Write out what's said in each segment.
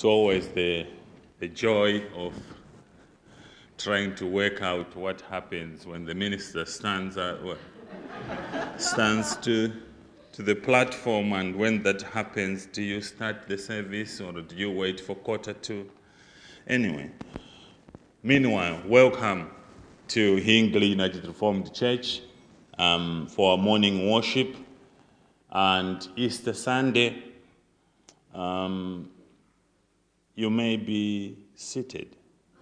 It's always the joy of trying to work out what happens when the minister stands to the platform, and when that happens, do you start the service or do you wait for 1:45? Anyway, meanwhile, welcome to Hingley United Reformed Church for our morning worship and Easter Sunday. You may be seated.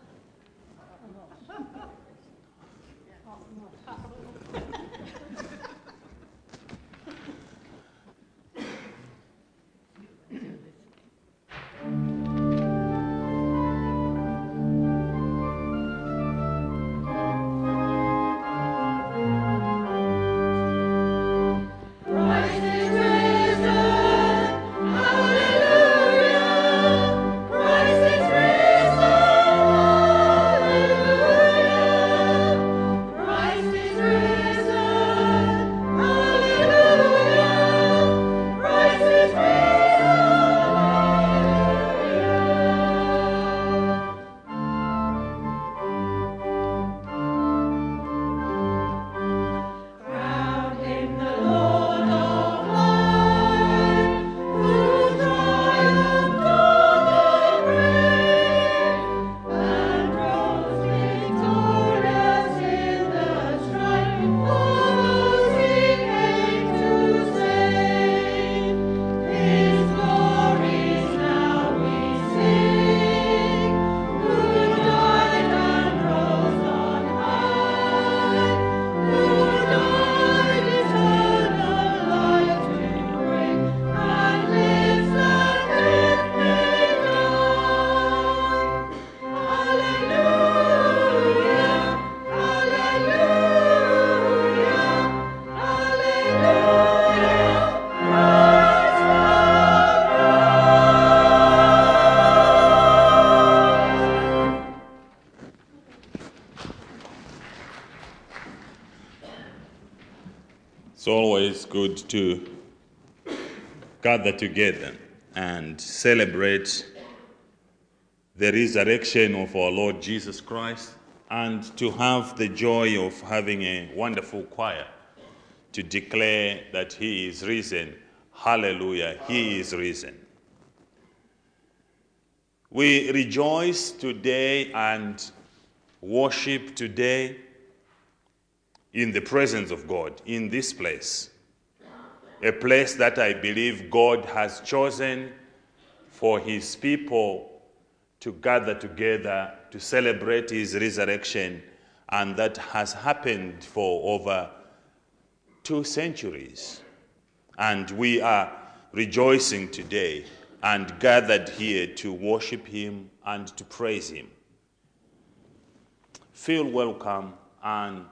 It's always good to gather together and celebrate the resurrection of our Lord Jesus Christ, and to have the joy of having a wonderful choir to declare that He is risen. Hallelujah, He is risen. We rejoice today and worship today in the presence of God, in this place, a place that I believe God has chosen for His people to gather together to celebrate His resurrection, and that has happened for over 2 centuries. And we are rejoicing today and gathered here to worship Him and to praise Him. Feel welcome and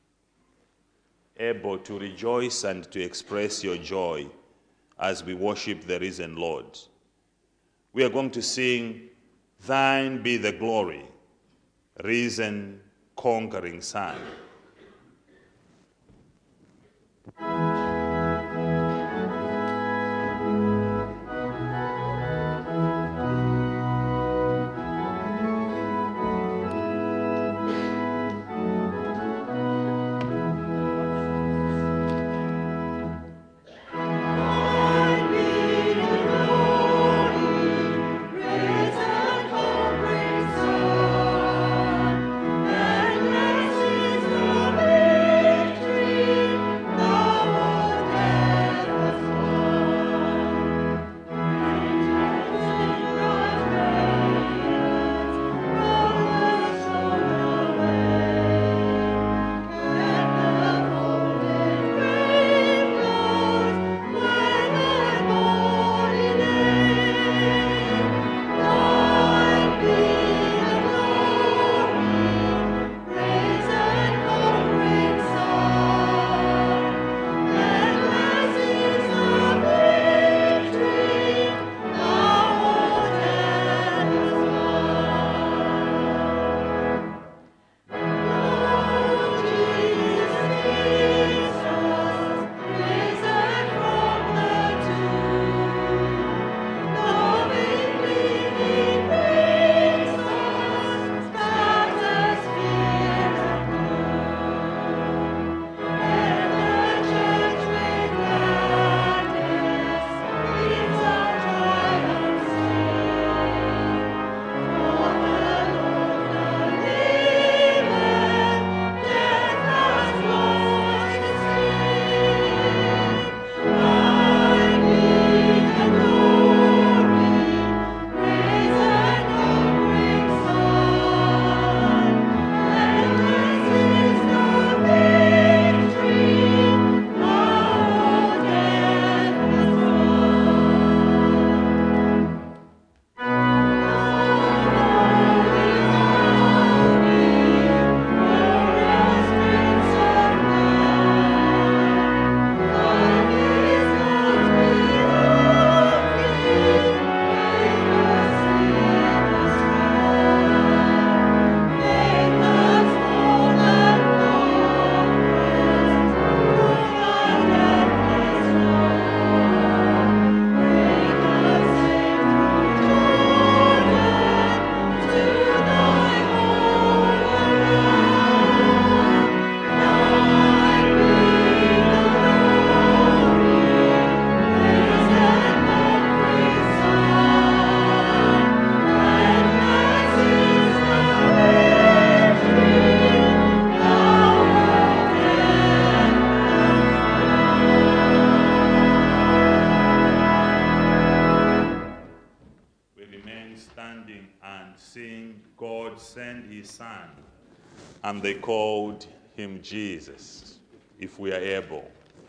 able to rejoice and to express your joy as we worship the risen Lord. We are going to sing, "Thine be the glory, risen, conquering Son." Risen, conquering Son, and blessed is the Son, and they called him Jesus. If we are able.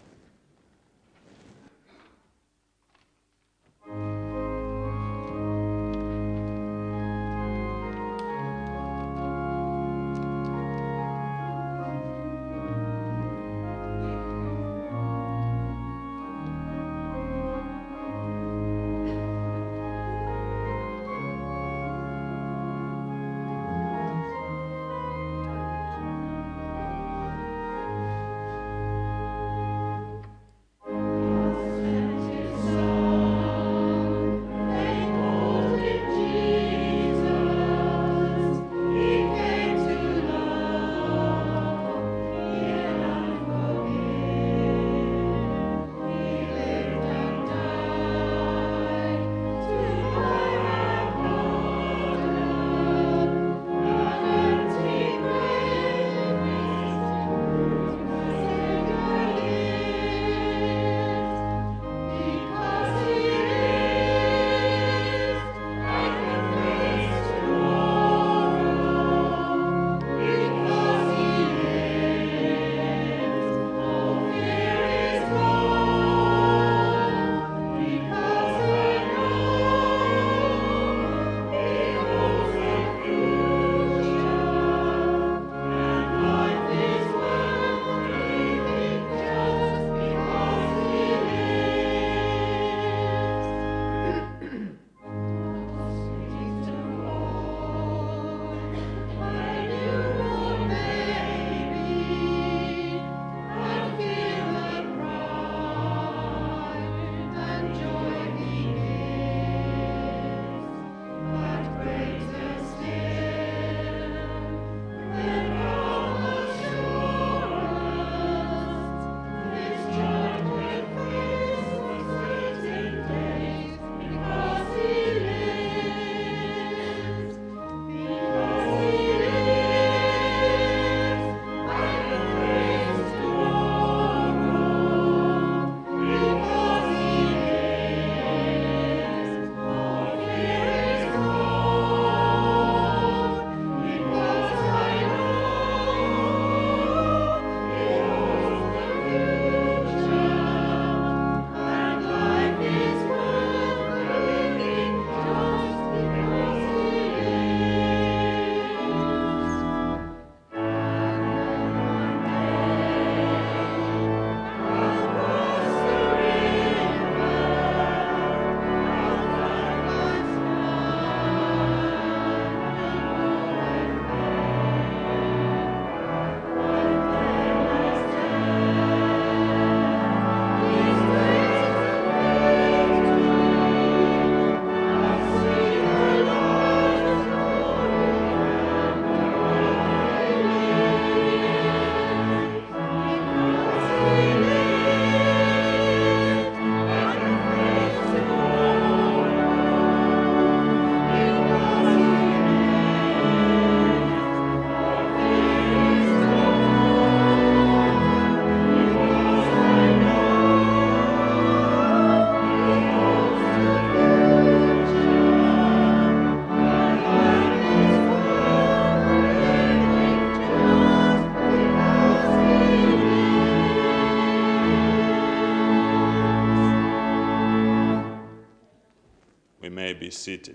Be seated.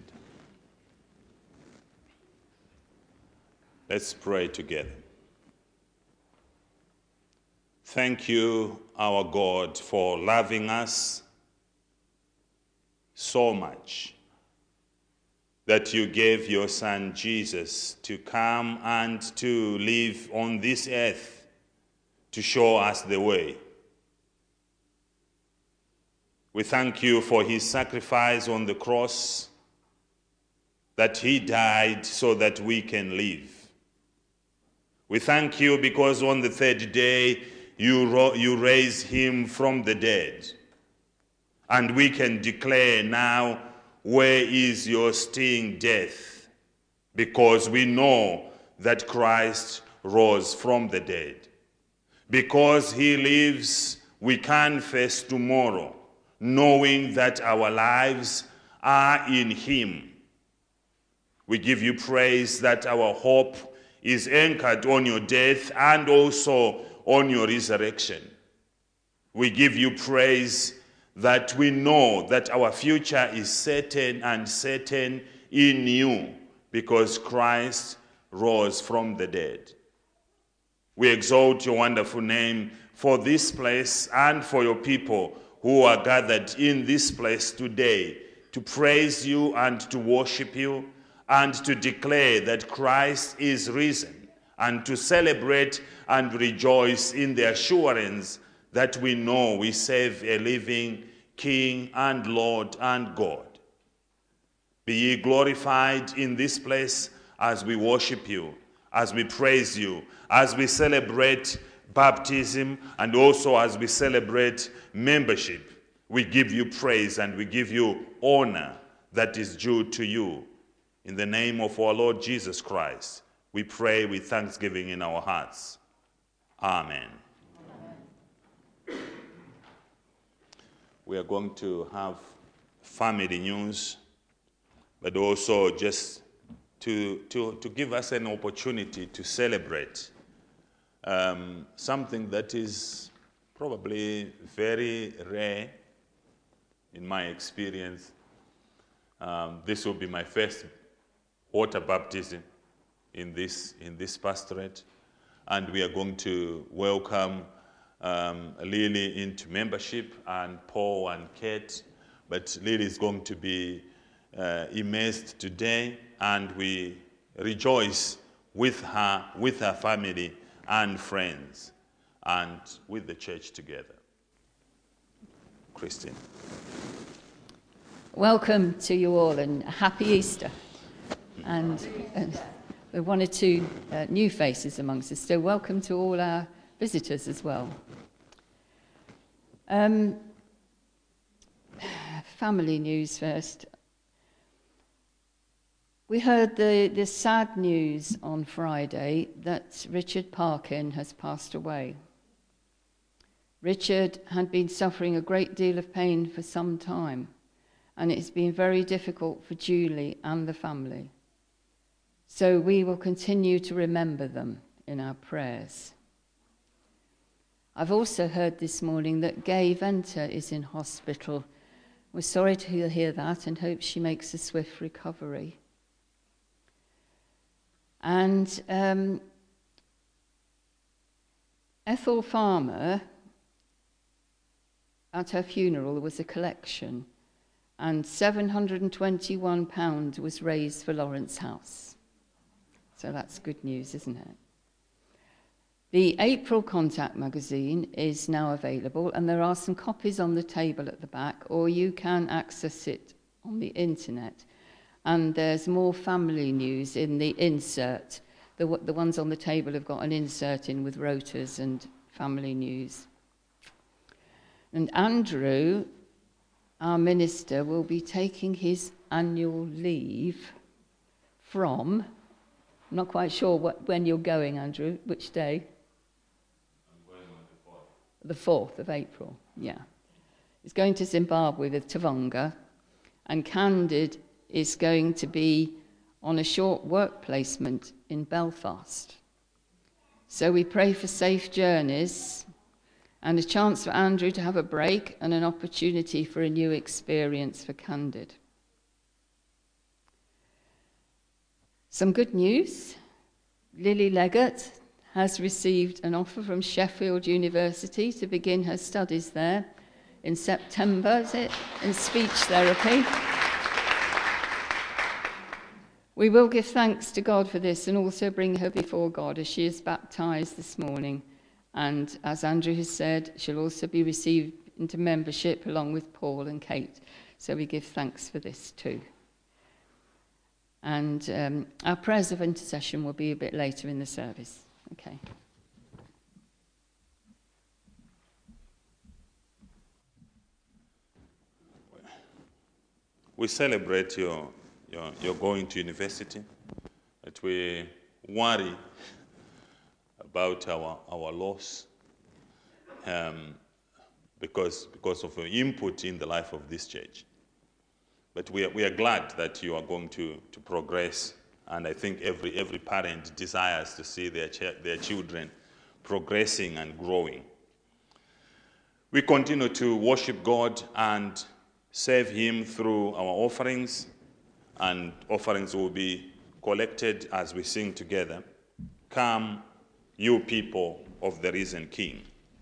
Let's pray together. Thank you, our God, for loving us so much that you gave your Son Jesus to come and to live on this earth to show us the way. We thank you for his sacrifice on the cross, that he died so that we can live. We thank you because on the third day you raised him from the dead. And we can declare now, where is your sting, death? Because we know that Christ rose from the dead. Because he lives, we can face tomorrow, knowing that our lives are in him. We give you praise that our hope is anchored on your death and also on your resurrection. We give you praise that we know that our future is certain and certain in you because Christ rose from the dead. We exalt your wonderful name for this place and for your people who are gathered in this place today to praise you and to worship you and to declare that Christ is risen and to celebrate and rejoice in the assurance that we know we serve a living King and Lord and God. Be ye glorified in this place as we worship you, as we praise you, as we celebrate baptism, and also as we celebrate membership. We give you praise and we give you honor that is due to you. In the name of our Lord Jesus Christ, we pray with thanksgiving in our hearts. Amen. We are going to have family news, but also just to give us an opportunity to celebrate something that is probably very rare in my experience. This will be my first water baptism in this pastorate, and we are going to welcome Lily into membership, and Paul and Kate, but Lily is going to be immersed today, and we rejoice with her family and friends, and with the church together. Christine. Welcome to you all, and happy Easter. And there are one or two new faces amongst us, so welcome to all our visitors as well. Family news first. We heard the sad news on Friday that Richard Parkin has passed away. Richard had been suffering a great deal of pain for some time, and it's been very difficult for Julie and the family. So we will continue to remember them in our prayers. I've also heard this morning that Gay Venter is in hospital. We're sorry to hear that and hope she makes a swift recovery. And Ethel Farmer, at her funeral, there was a collection, and £721 was raised for Lawrence House. So that's good news, isn't it? The April Contact magazine is now available, and there are some copies on the table at the back, or you can access it on the internet. And there's more family news in the insert. The ones on the table have got an insert in with rotas and family news. And Andrew, our minister, will be taking his annual leave from, I'm not quite sure when you're going, Andrew, which day? I'm going on the 4th of April, yeah. He's going to Zimbabwe with Tavonga, and Candid is going to be on a short work placement in Belfast. So we pray for safe journeys and a chance for Andrew to have a break and an opportunity for a new experience for Candid. Some good news. Lily Leggett has received an offer from Sheffield University to begin her studies there in September, is it? In speech therapy. We will give thanks to God for this and also bring her before God as she is baptised this morning. And as Andrew has said, she'll also be received into membership along with Paul and Kate. So we give thanks for this too. And our prayers of intercession will be a bit later in the service. Okay. We celebrate your going to university, but we worry about our loss because of your input in the life of this church. But we are glad that you are going to progress And I think every parent desires to see their children progressing and growing. We continue to worship God and serve Him through our offerings, and offerings will be collected as we sing together. Come, you people of the risen King.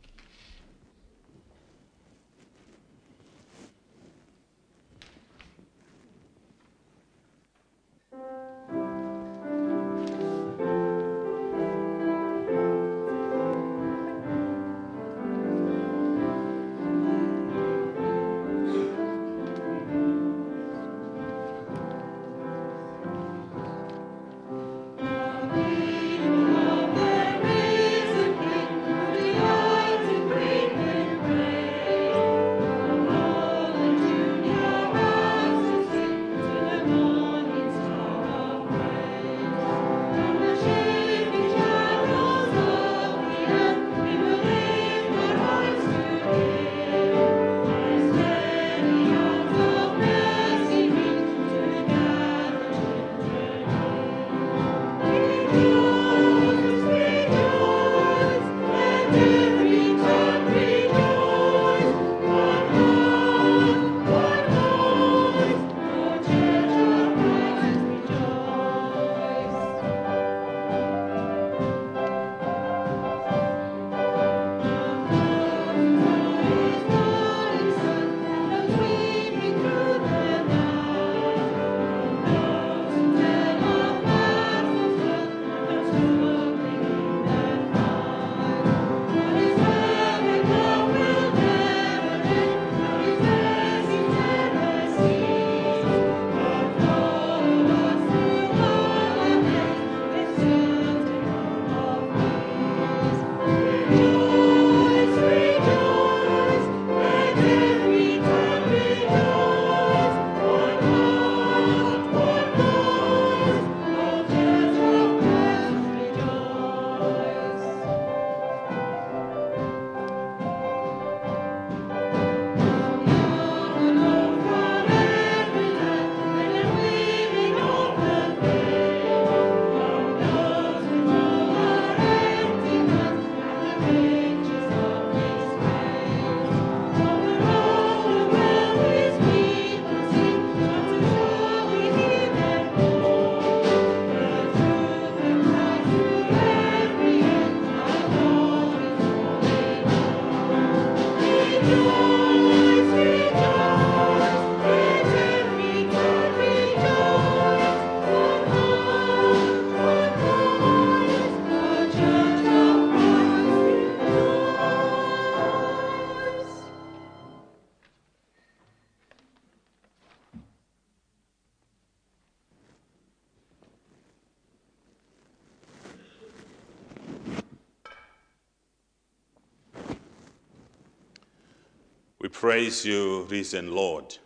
We praise you, risen Lord.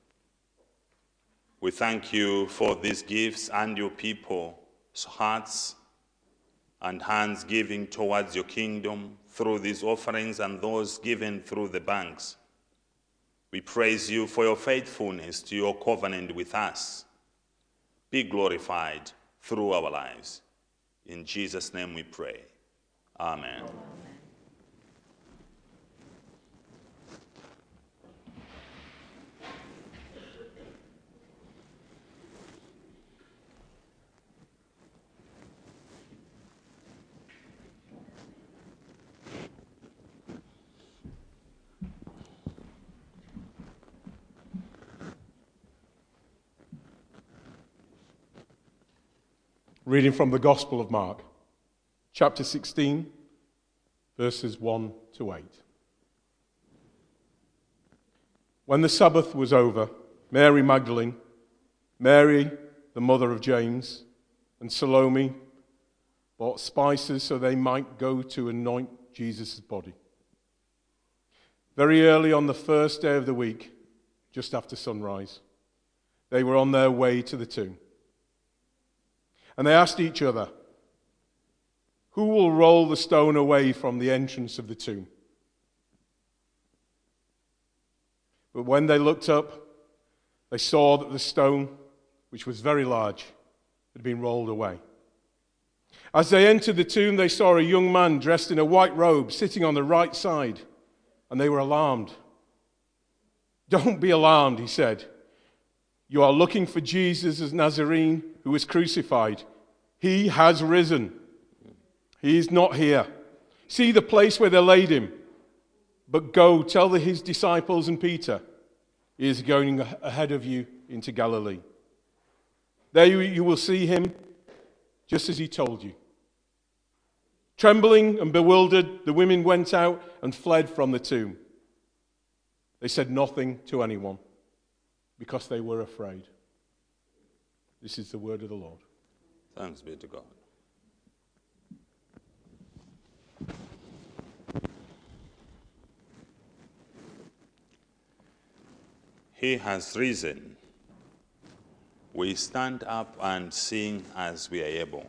We thank you for these gifts and your people's hearts and hands giving towards your kingdom through these offerings and those given through the banks. We praise you for your faithfulness to your covenant with us. Be glorified through our lives. In Jesus' name we pray. Amen. Reading from the Gospel of Mark, chapter 16, verses 1 to 8. When the Sabbath was over, Mary Magdalene, Mary, the mother of James, and Salome bought spices so they might go to anoint Jesus' body. Very early on the first day of the week, just after sunrise, they were on their way to the tomb. And they asked each other, "Who will roll the stone away from the entrance of the tomb?" But when they looked up, they saw that the stone, which was very large, had been rolled away. As they entered the tomb, they saw a young man dressed in a white robe sitting on the right side, and they were alarmed. "Don't be alarmed," he said. "You are looking for Jesus as Nazarene, who was crucified. He has risen. He is not here. See the place where they laid him. But go, tell his disciples and Peter, he is going ahead of you into Galilee. There you will see him, just as he told you." Trembling and bewildered, the women went out and fled from the tomb. They said nothing to anyone because they were afraid. This is the word of the Lord. Thanks be to God. He has risen. We stand up and sing as we are able.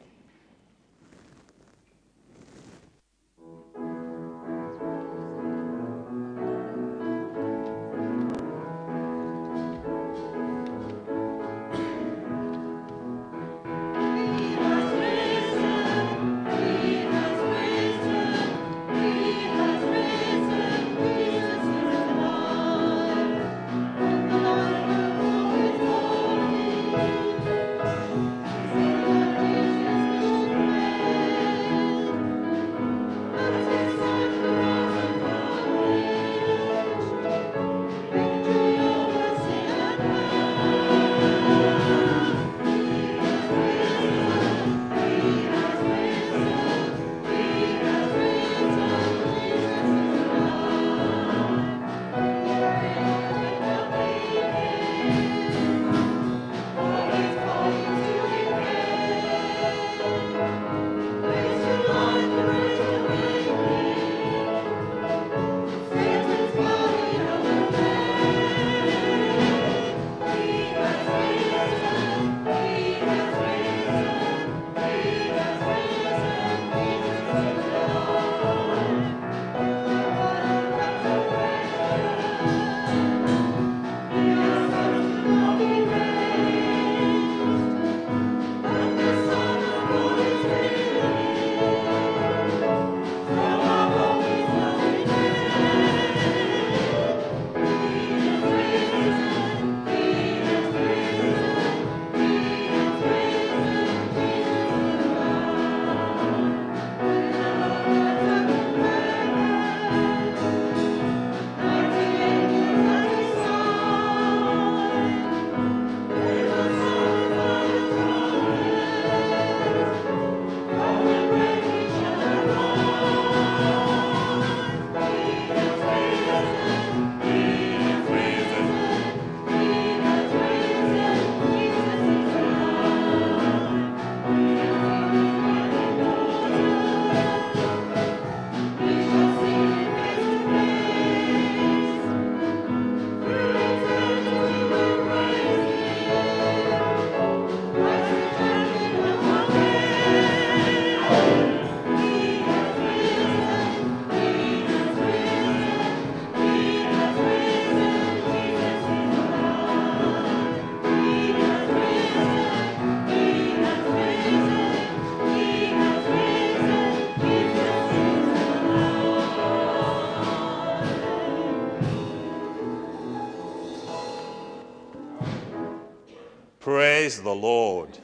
Praise the Lord.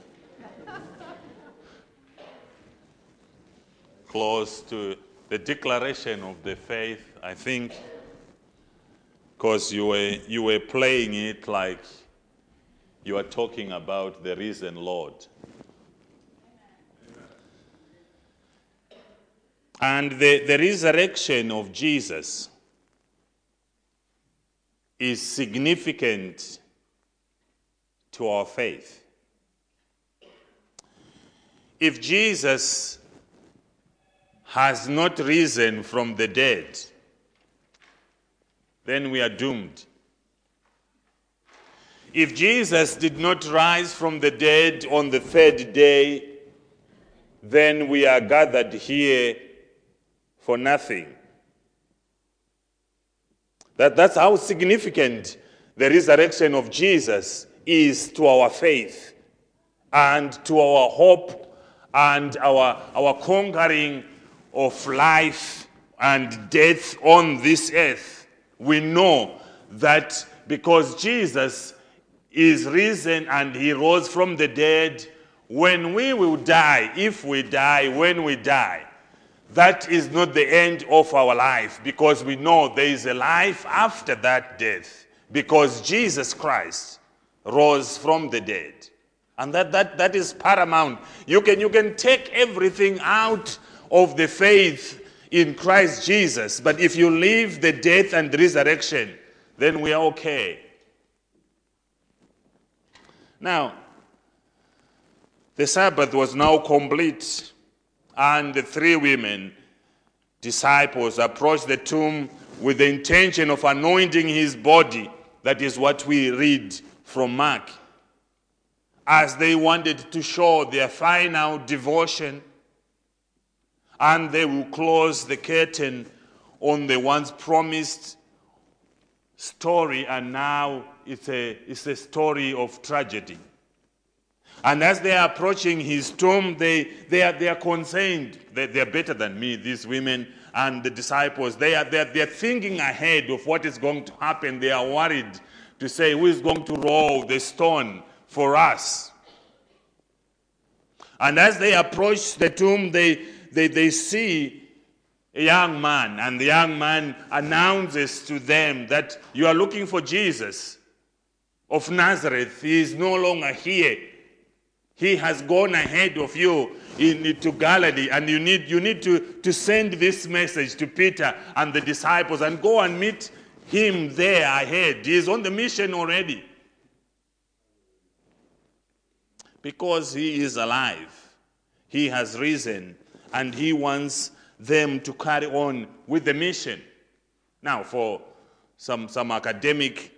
Close to the declaration of the faith, I think, because you were playing it like you are talking about the risen Lord. And the resurrection of Jesus is significant to our faith. If Jesus has not risen from the dead, then we are doomed. If Jesus did not rise from the dead on the third day, then we are gathered here for nothing. That's how significant the resurrection of Jesus is to our faith and to our hope and our conquering of life and death on this earth. We know that because Jesus is risen and he rose from the dead, when we will die, if we die, when we die, that is not the end of our life, because we know there is a life after that death, because Jesus Christ rose from the dead. And that is paramount. You can take everything out of the faith in Christ Jesus, but if you leave the death and resurrection, then we are okay. Now, the Sabbath was now complete, and the three women, disciples, approached the tomb with the intention of anointing his body. That is what we read from Mark. As they wanted to show their final devotion, and they will close the curtain on the once promised story, and now it's a story of tragedy. And as they are approaching his tomb, they are concerned. They are better than me, these women and the disciples. They are thinking ahead of what is going to happen. They are worried to say, who is going to roll the stone for us? And as they approach the tomb, they see a young man, and the young man announces to them that you are looking for Jesus of Nazareth. He is no longer here. He has gone ahead of you into Galilee, and you need to send this message to Peter and the disciples and go and meet him there ahead. He is on the mission already. Because he is alive. He has risen, and he wants them to carry on with the mission. Now, for some academic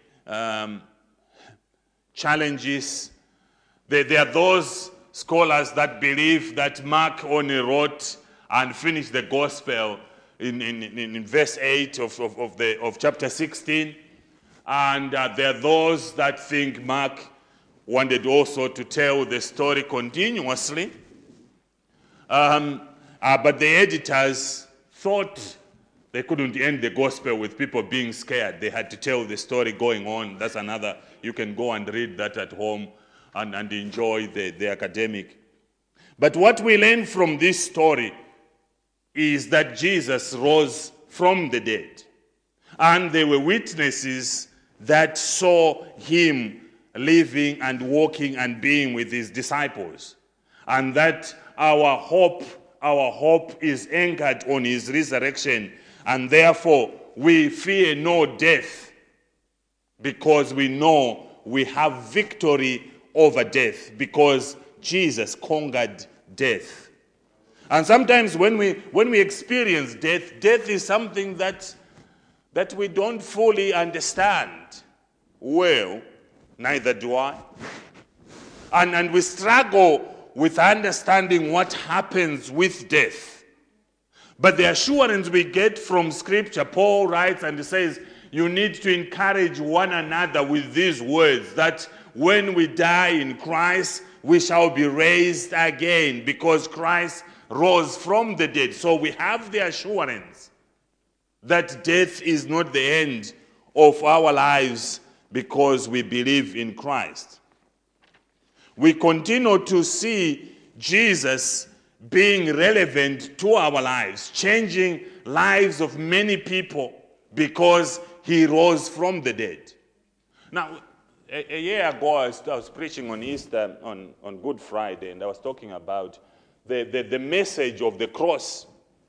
challenges, there are those scholars that believe that Mark only wrote and finished the gospel in verse 8 of chapter 16. And there are those that think Mark wanted also to tell the story continuously. But the editors thought they couldn't end the gospel with people being scared. They had to tell the story going on. That's another, you can go and read that at home and enjoy the academic. But what we learn from this story is that Jesus rose from the dead. And there were witnesses that saw him living and walking and being with his disciples. And that our hope is anchored on his resurrection. And therefore, we fear no death, because we know we have victory over death, because Jesus conquered death. And sometimes when we experience death is something that we don't fully understand. Well, neither do I. And we struggle with understanding what happens with death. But the assurance we get from Scripture, Paul writes and he says, you need to encourage one another with these words, that when we die in Christ, we shall be raised again, because Christ rose from the dead. So we have the assurance that death is not the end of our lives, because we believe in Christ. We continue to see Jesus being relevant to our lives, changing lives of many people, because he rose from the dead. Now, a year ago, I was preaching on Easter, on Good Friday, and I was talking about the message of the cross.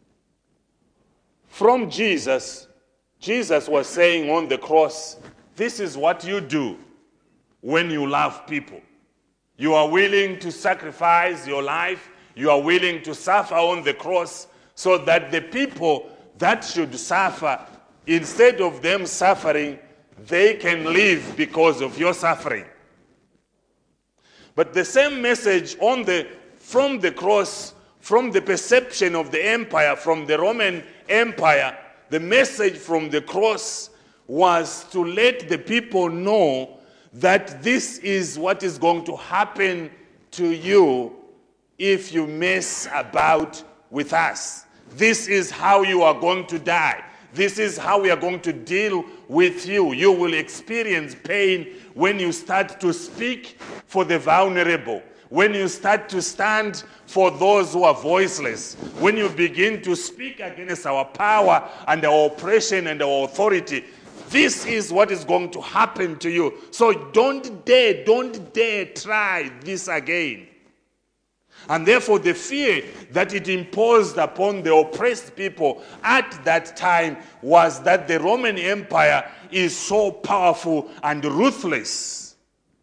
From Jesus was saying on the cross, this is what you do when you love people. You are willing to sacrifice your life. You are willing to suffer on the cross, so that the people that should suffer, instead of them suffering, they can live because of your suffering. But the same message from the cross, from the perception of the empire, from the Roman Empire, the message from the cross was to let the people know that this is what is going to happen to you if you mess about with us. This is how you are going to die. This is how we are going to deal with you. You will experience pain when you start to speak for the vulnerable, when you start to stand for those who are voiceless, when you begin to speak against our power and our oppression and our authority. This is what is going to happen to you. So don't dare try this again. And therefore, the fear that it imposed upon the oppressed people at that time was that the Roman Empire is so powerful and ruthless.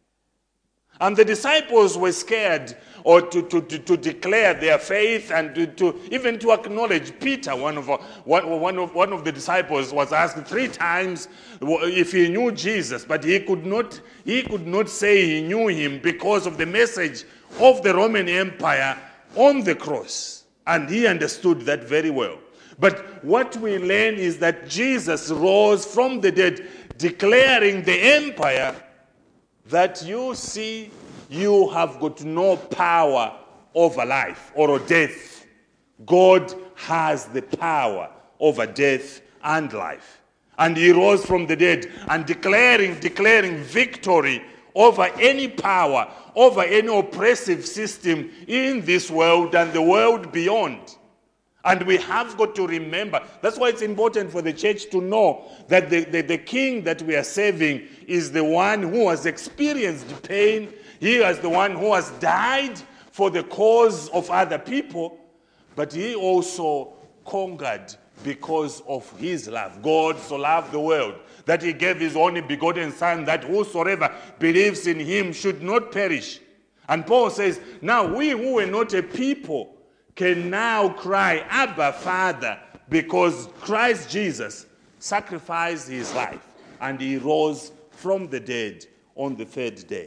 And the disciples were scared or to declare their faith and even to acknowledge Peter. One of the disciples was asked 3 times if he knew Jesus, but he could not say he knew him because of the message of the Roman Empire on the cross. And he understood that very well. But what we learn is that Jesus rose from the dead, declaring the empire that you see, you have got no power over life or death. God has the power over death and life. And he rose from the dead and declaring victory over any power, over any oppressive system in this world and the world beyond. And we have got to remember, that's why it's important for the church to know that the king that we are serving is the one who has experienced pain. He is the one who has died for the cause of other people, but he also conquered because of his love. God so loved the world that he gave his only begotten Son, that whosoever believes in him should not perish. And Paul says, now we who were not a people can now cry, Abba, Father, because Christ Jesus sacrificed his life and he rose from the dead on the 3rd day.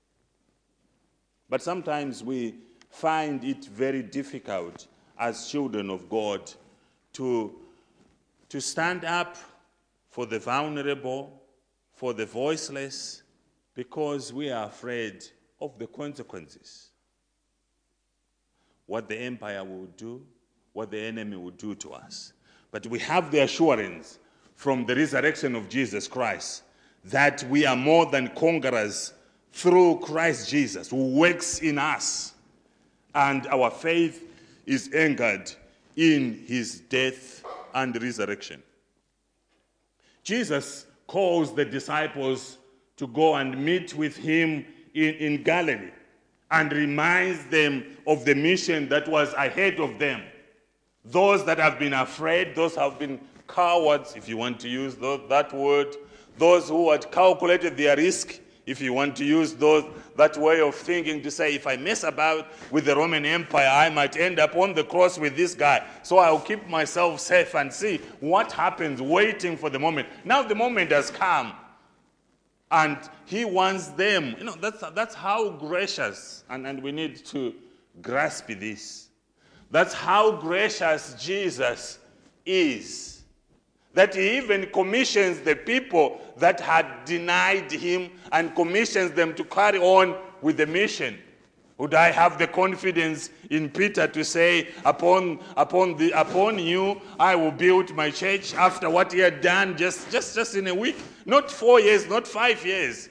But sometimes we find it very difficult as children of God to stand up for the vulnerable, for the voiceless, because we are afraid of the consequences. What the empire will do, what the enemy will do to us. But we have the assurance from the resurrection of Jesus Christ that we are more than conquerors through Christ Jesus, who works in us. And our faith is anchored in his death and resurrection. Jesus calls the disciples to go and meet with him in Galilee and reminds them of the mission that was ahead of them. Those that have been afraid, those have been cowards, if you want to use that word, those who had calculated their risk, if you want to use that way of thinking, to say, if I mess about with the Roman Empire, I might end up on the cross with this guy. So I'll keep myself safe and see what happens, waiting for the moment. Now the moment has come. And he wants them. That's how gracious, and we need to grasp this. That's how gracious Jesus is. That he even commissions the people that had denied him and commissions them to carry on with the mission. Would I have the confidence in Peter to say, upon you, I will build my church, after what he had done just in a week? Not 4 years, not 5 years.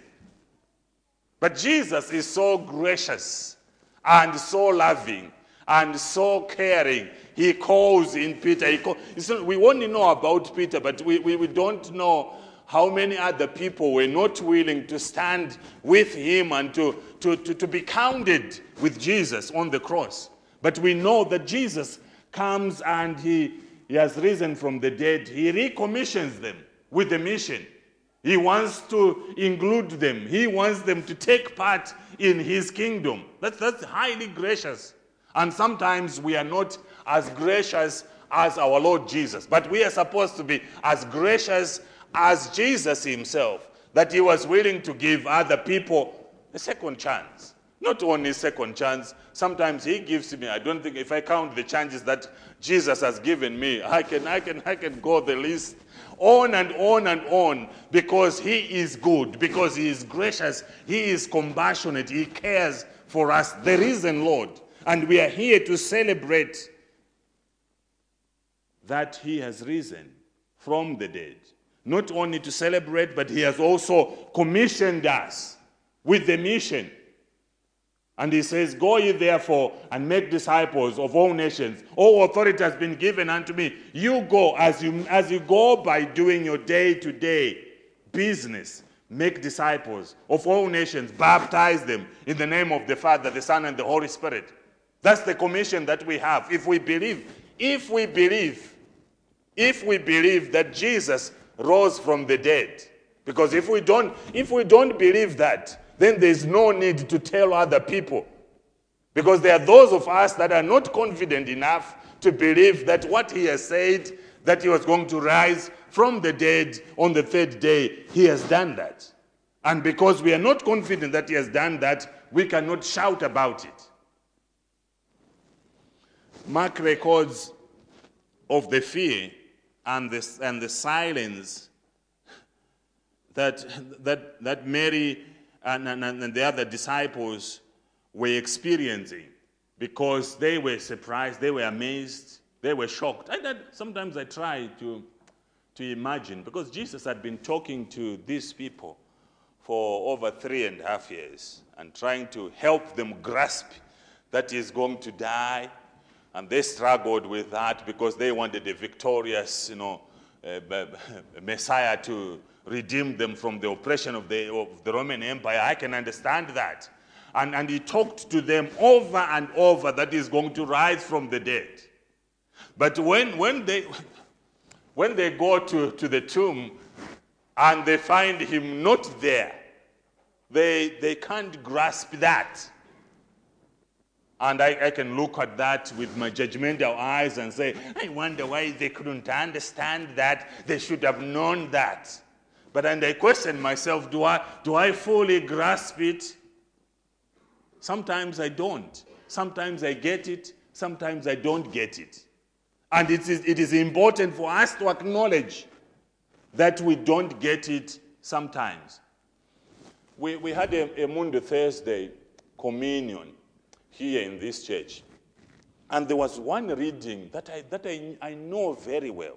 But Jesus is so gracious and so loving and so caring. He calls in Peter. We only know about Peter, but we don't know how many other people were not willing to stand with him and to be counted with Jesus on the cross. But we know that Jesus comes and he has risen from the dead. He recommissions them with the mission. He wants to include them. He wants them to take part in his kingdom. That's highly gracious. And sometimes we are not as gracious as our Lord Jesus. But we are supposed to be as gracious as Jesus himself, that he was willing to give other people a second chance. Not only a second chance, sometimes he gives me, I don't think, if I count the chances that Jesus has given me, I can go the list on and on and on, because he is good, because he is gracious, he is compassionate, he cares for us, the risen Lord. And we are here to celebrate that he has risen from the dead. Not only to celebrate, but he has also commissioned us with the mission. And he says, go ye therefore and make disciples of all nations. All authority has been given unto me. You go as you go by doing your day-to-day business. Make disciples of all nations. Baptize them in the name of the Father, the Son, and the Holy Spirit. That's the commission that we have. If we believe that Jesus rose from the dead. Because if we don't believe that, then there's no need to tell other people. Because there are those of us that are not confident enough to believe that what he has said, that he was going to rise from the dead on the third day, he has done that. And because we are not confident that he has done that, we cannot shout about it. Mark records of the fear and the silence that Mary and the other disciples were experiencing, because they were surprised, they were amazed, they were shocked. Sometimes I try to imagine, because Jesus had been talking to these people for over 3.5 years and trying to help them grasp that he's going to die. And they struggled with that because they wanted a victorious, Messiah to redeem them from the oppression of the Roman Empire. I can understand that. And he talked to them over and over that he's going to rise from the dead. But when they go to the tomb and they find him not there, they can't grasp that. And I can look at that with my judgmental eyes and say, I wonder why they couldn't understand that. They should have known that. But and I question myself, do I fully grasp it? Sometimes I don't. Sometimes I get it. Sometimes I don't get it. And it is important for us to acknowledge that we don't get it sometimes. We had a Monday, Thursday communion here in this church. And there was one reading that I know very well,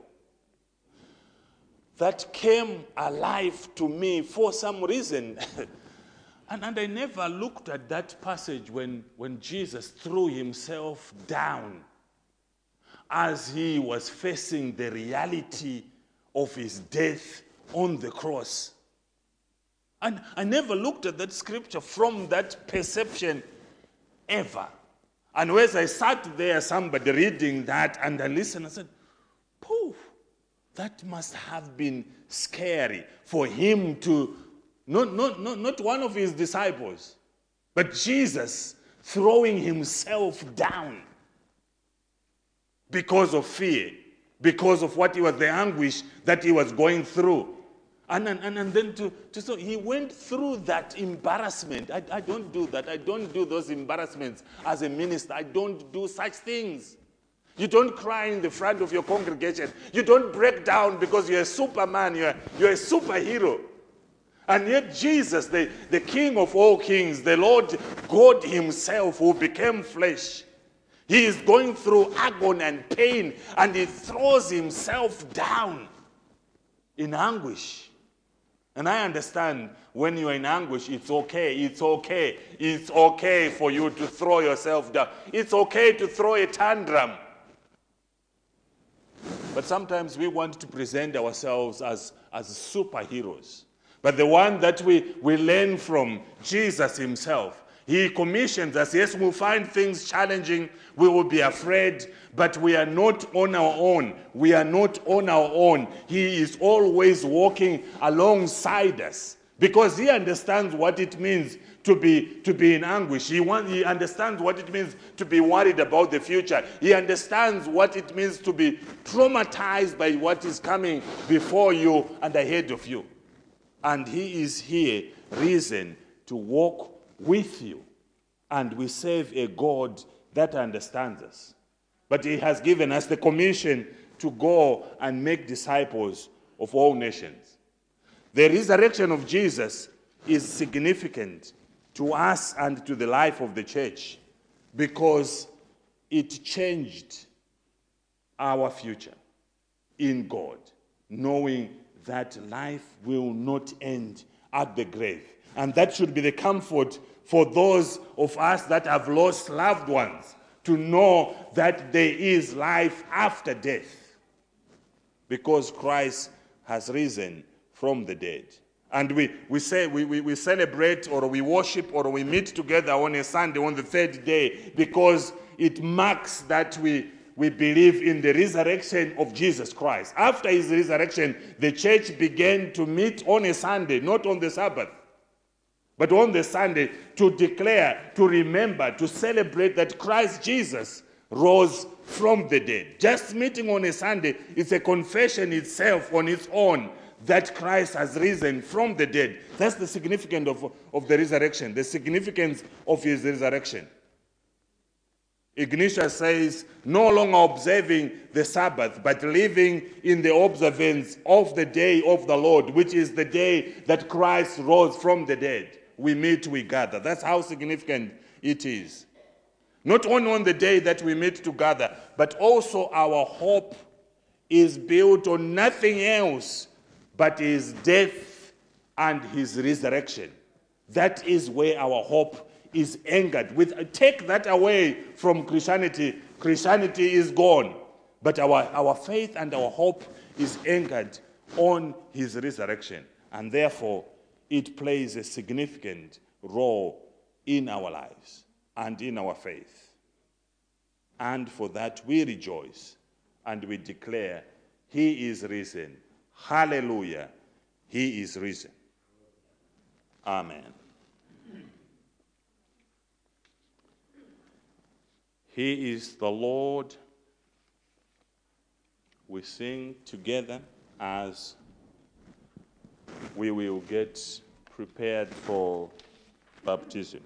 that came alive to me for some reason. and I never looked at that passage when Jesus threw himself down as he was facing the reality of his death on the cross. And I never looked at that scripture from that perception ever. And as I sat there, somebody reading that, and I listened, I said, poof, that must have been scary for him to, not one of his disciples, but Jesus throwing himself down because of fear, because of what he was, the anguish that he was going through. And then so he went through that embarrassment. I don't do that. I don't do those embarrassments as a minister. I don't do such things. You don't cry in the front of your congregation. You don't break down because you're a superman. You're a superhero. And yet Jesus, the King of all kings, the Lord God himself who became flesh, he is going through agony and pain, and he throws himself down in anguish. And I understand when you're in anguish, it's okay. It's okay. It's okay for you to throw yourself down. It's okay to throw a tantrum. But sometimes we want to present ourselves as superheroes. But the one that we learn from, Jesus himself, he commissions us. Yes, we'll find things challenging. We will be afraid, but we are not on our own. We are not on our own. He is always walking alongside us because he understands what it means to be in anguish. He understands what it means to be worried about the future. He understands what it means to be traumatized by what is coming before you and ahead of you. And he is here, risen, to walk with you. And we serve a God that understands us. But he has given us the commission to go and make disciples of all nations. The resurrection of Jesus is significant to us and to the life of the church, because it changed our future in God, knowing that life will not end at the grave. And that should be the comfort for those of us that have lost loved ones, to know that there is life after death, because Christ has risen from the dead. And we celebrate, or we worship, or we meet together on a Sunday, on the third day, because it marks that we believe in the resurrection of Jesus Christ. After his resurrection, the church began to meet on a Sunday, not on the Sabbath, but on the Sunday, to declare, to remember, to celebrate that Christ Jesus rose from the dead. Just meeting on a Sunday is a confession itself on its own that Christ has risen from the dead. That's the significance of the resurrection, the significance of his resurrection. Ignatius says, no longer observing the Sabbath, but living in the observance of the day of the Lord, which is the day that Christ rose from the dead. We meet, we gather. That's how significant it is. Not only on the day that we meet together, but also our hope is built on nothing else but his death and his resurrection. That is where our hope is anchored. Take that away from Christianity, Christianity is gone. But our faith and our hope is anchored on his resurrection. And therefore, it plays a significant role in our lives and in our faith. And for that we rejoice and we declare, he is risen. Hallelujah. He is risen. Amen. He is the Lord. We sing together as we will get prepared for baptism.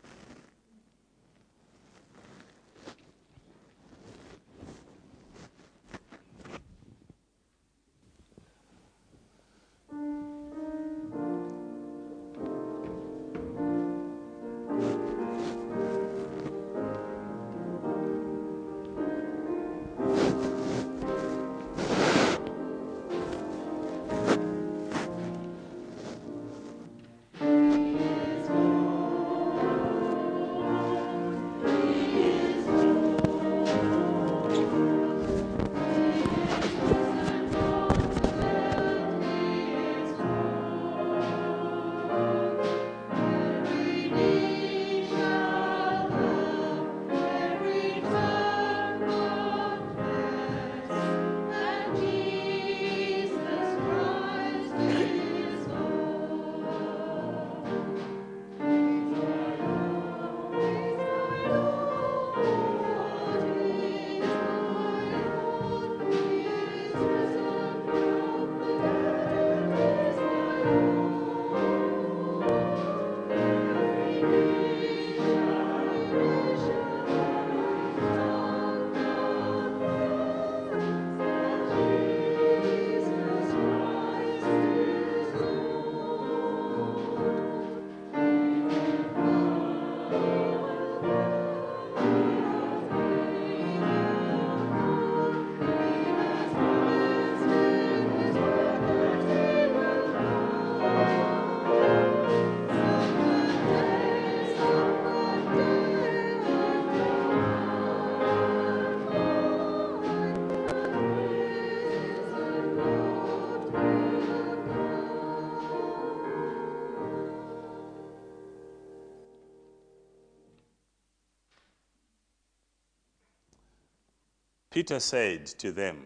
Peter said to them,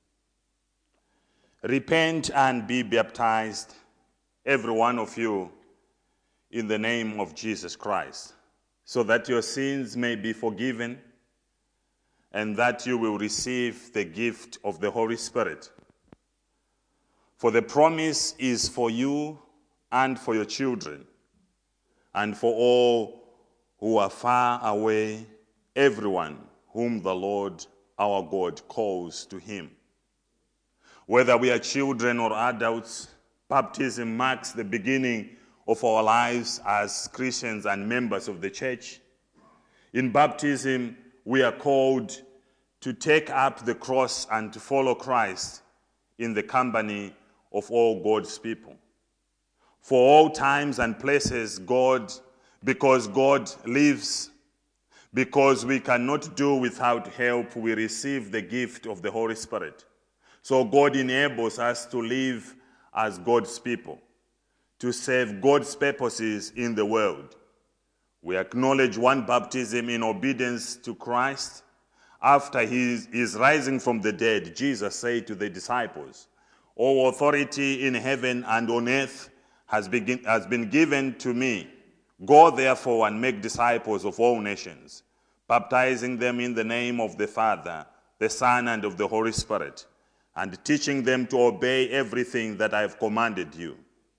"Repent and be baptized, every one of you, in the name of Jesus Christ, so that your sins may be forgiven and that you will receive the gift of the Holy Spirit. For the promise is for you and for your children, and for all who are far away, everyone whom the Lord our God calls to him." Whether we are children or adults, baptism marks the beginning of our lives as Christians and members of the church. In baptism, we are called to take up the cross and to follow Christ in the company of all God's people. For all times and places, because God lives, because we cannot do without help, we receive the gift of the Holy Spirit. So God enables us to live as God's people, to serve God's purposes in the world. We acknowledge one baptism in obedience to Christ. After his rising from the dead, Jesus said to the disciples, "All authority in heaven and on earth has been given to me. Go therefore and make disciples of all nations, baptizing them in the name of the Father, the Son, and of the Holy Spirit, and teaching them to obey everything that I have commanded you."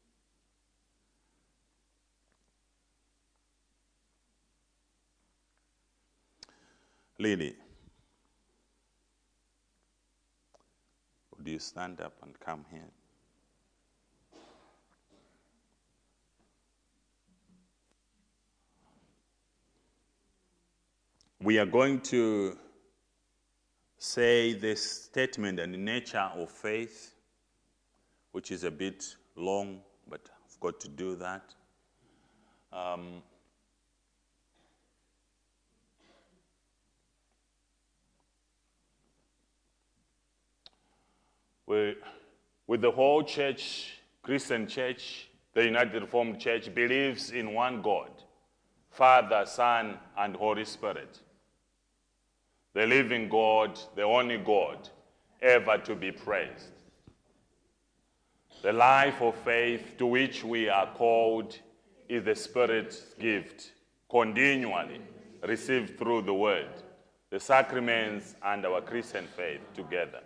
Lily, would you stand up and come here? We are going to say this statement and nature of faith, which is a bit long, but I've got to do that. With the whole church, Christian church, the United Reformed Church believes in one God, Father, Son, and Holy Spirit. The living God, the only God, ever to be praised. The life of faith to which we are called is the Spirit's gift, continually received through the Word, the sacraments, and our Christian faith together.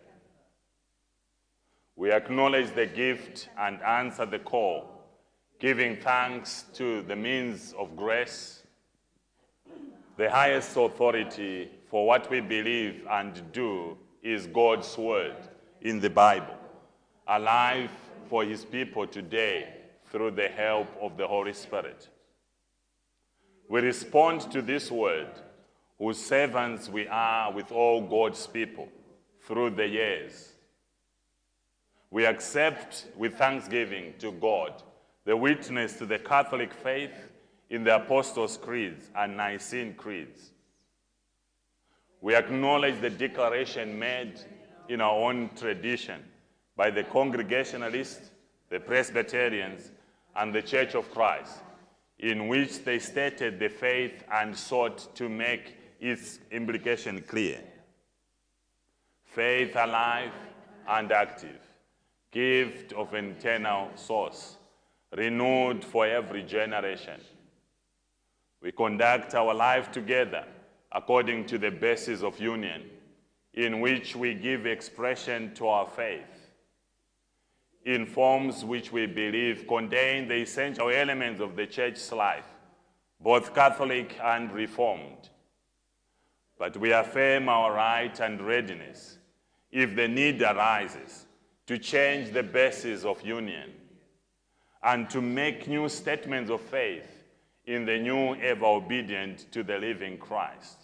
We acknowledge the gift and answer the call, giving thanks to the means of grace, the highest authority for what we believe and do is God's Word in the Bible, alive for His people today through the help of the Holy Spirit. We respond to this Word, whose servants we are with all God's people through the years. We accept with thanksgiving to God the witness to the Catholic faith in the Apostles' Creeds and Nicene Creeds. We acknowledge the declaration made in our own tradition by the Congregationalists, the Presbyterians, and the Church of Christ, in which they stated the faith and sought to make its implication clear. Faith alive and active, gift of an eternal source, renewed for every generation. We conduct our life together according to the basis of union, in which we give expression to our faith, in forms which we believe contain the essential elements of the church's life, both Catholic and Reformed. But we affirm our right and readiness, if the need arises, to change the basis of union and to make new statements of faith in the new, ever obedient to the living Christ.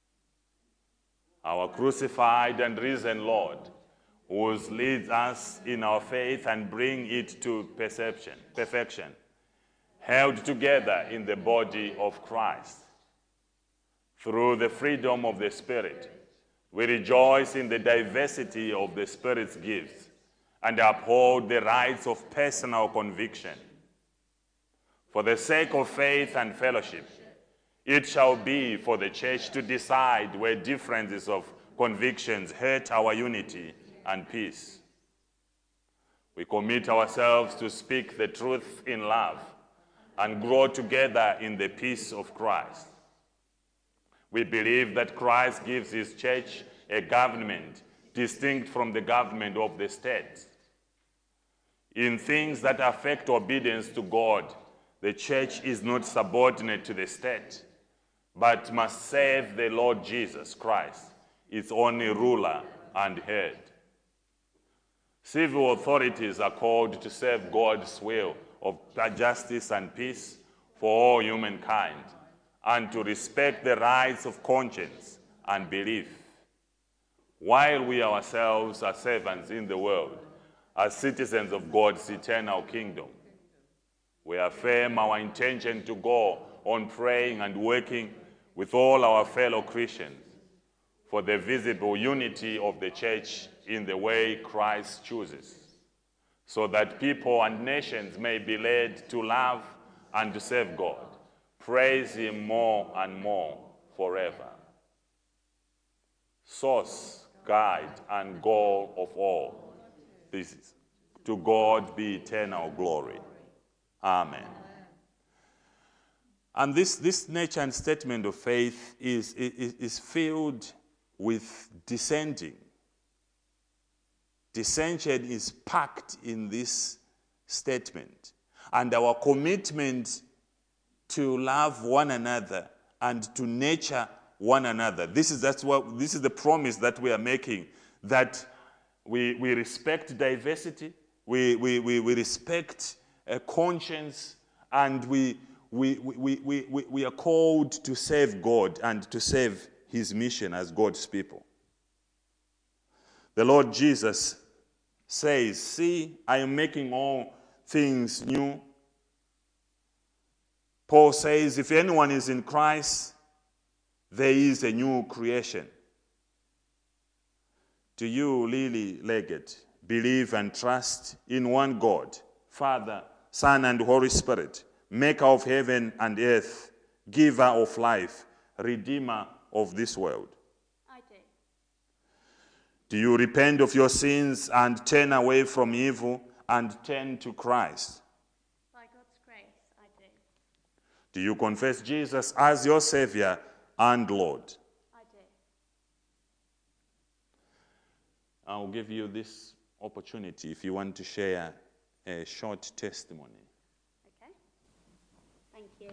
Our crucified and risen Lord, who leads us in our faith and bring it to perfection, held together in the body of Christ. Through the freedom of the Spirit, we rejoice in the diversity of the Spirit's gifts and uphold the rights of personal conviction. For the sake of faith and fellowship, it shall be for the church to decide where differences of convictions hurt our unity and peace. We commit ourselves to speak the truth in love and grow together in the peace of Christ. We believe that Christ gives his church a government distinct from the government of the state. In things that affect obedience to God, the church is not subordinate to the state, but must serve the Lord Jesus Christ, its only ruler and head. Civil authorities are called to serve God's will of justice and peace for all humankind, and to respect the rights of conscience and belief, while we ourselves are servants in the world, as citizens of God's eternal kingdom. We affirm our intention to go on praying and working with all our fellow Christians for the visible unity of the church in the way Christ chooses, so that people and nations may be led to love and to serve God. Praise him more and more forever. Source, guide, and goal of all this is to God be eternal glory. Amen. And this nature and statement of faith is filled with dissenting. Dissension is packed in this statement. And our commitment to love one another and to nurture one another. This is the promise that we are making, that we respect diversity, we respect conscience, and we are called to serve God and to serve his mission as God's people. The Lord Jesus says, "See, I am making all things new." Paul says, if anyone is in Christ, there is a new creation. Do you, Lily Leggett, believe and trust in one God, Father, Son, and Holy Spirit, maker of heaven and earth, giver of life, redeemer of this world? I do. Do you repent of your sins and turn away from evil and turn to Christ? By God's grace, I do. Do you confess Jesus as your Savior and Lord? I do. I'll give you this opportunity if you want to share a short testimony. Okay. Thank you.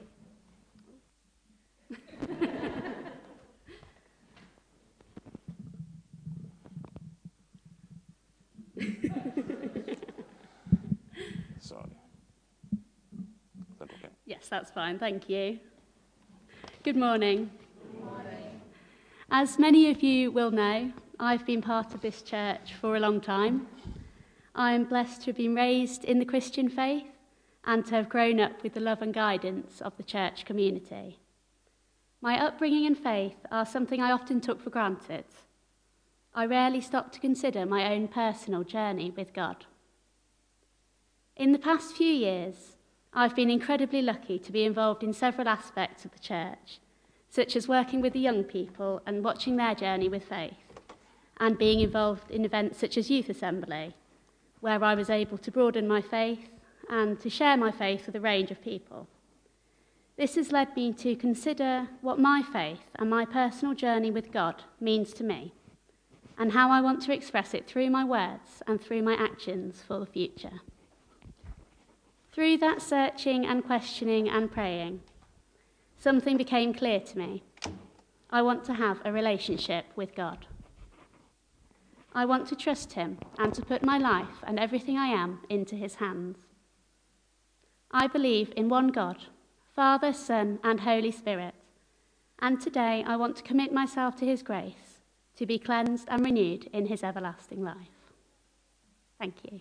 Sorry. Is that okay? Yes, that's fine. Thank you. Good morning. Good morning. As many of you will know, I've been part of this church for a long time. I am blessed to have been raised in the Christian faith and to have grown up with the love and guidance of the church community. My upbringing and faith are something I often took for granted. I rarely stopped to consider my own personal journey with God. In the past few years, I've been incredibly lucky to be involved in several aspects of the church, such as working with the young people and watching their journey with faith, and being involved in events such as Youth Assembly, where I was able to broaden my faith and to share my faith with a range of people. This has led me to consider what my faith and my personal journey with God means to me, and how I want to express it through my words and through my actions for the future. Through that searching and questioning and praying, something became clear to me. I want to have a relationship with God. I want to trust him and to put my life and everything I am into his hands. I believe in one God, Father, Son, and Holy Spirit, and today I want to commit myself to his grace, to be cleansed and renewed in his everlasting life. Thank you.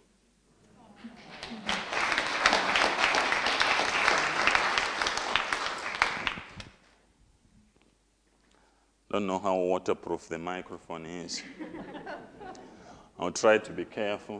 Don't know how waterproof the microphone is. I'll try to be careful.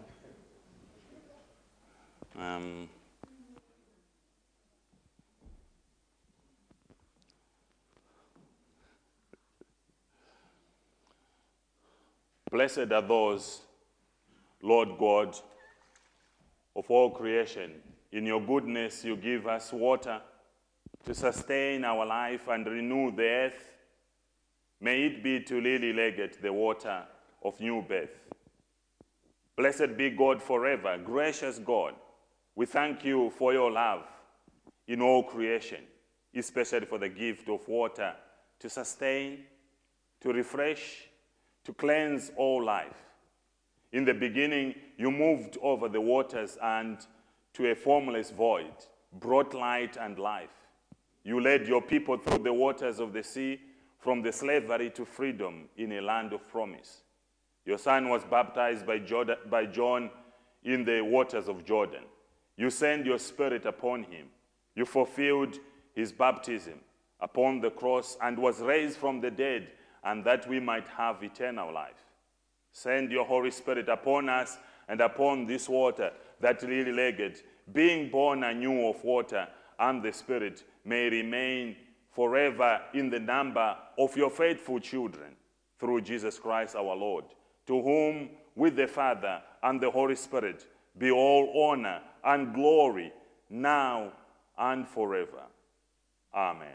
Blessed are those, Lord God, of all creation. In your goodness, you give us water to sustain our life and renew the earth. May it be to Lily Leggett the water of new birth. Blessed be God forever, gracious God. We thank you for your love in all creation, especially for the gift of water to sustain, to refresh, to cleanse all life. In the beginning, you moved over the waters and to a formless void, brought light and life. You led your people through the waters of the sea, from the slavery to freedom in a land of promise. Your son was baptized by John in the waters of Jordan. You sent your Spirit upon him. You fulfilled his baptism upon the cross and was raised from the dead, and that we might have eternal life. Send your Holy Spirit upon us and upon this water, that lily-legged, being born anew of water and the Spirit, may remain forever in the number of your faithful children, through Jesus Christ our Lord, to whom, with the Father and the Holy Spirit, be all honor and glory, now and forever. Amen.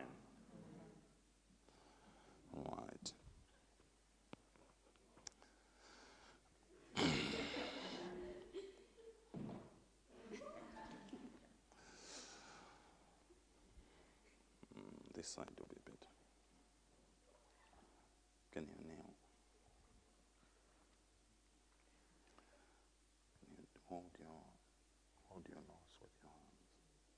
All right. This side will be better. Can you kneel? Can you hold your nose with your hands?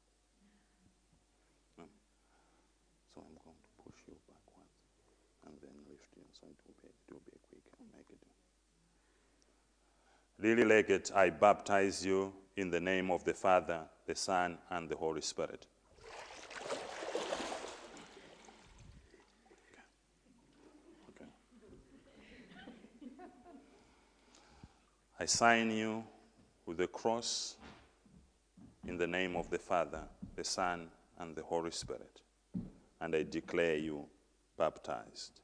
So I'm going to push you backwards and then lift you, so it will be quick. I'll make it. Lily-legged, I baptize you in the name of the Father, the Son, and the Holy Spirit. I sign you with the cross in the name of the Father, the Son, and the Holy Spirit, and I declare you baptized.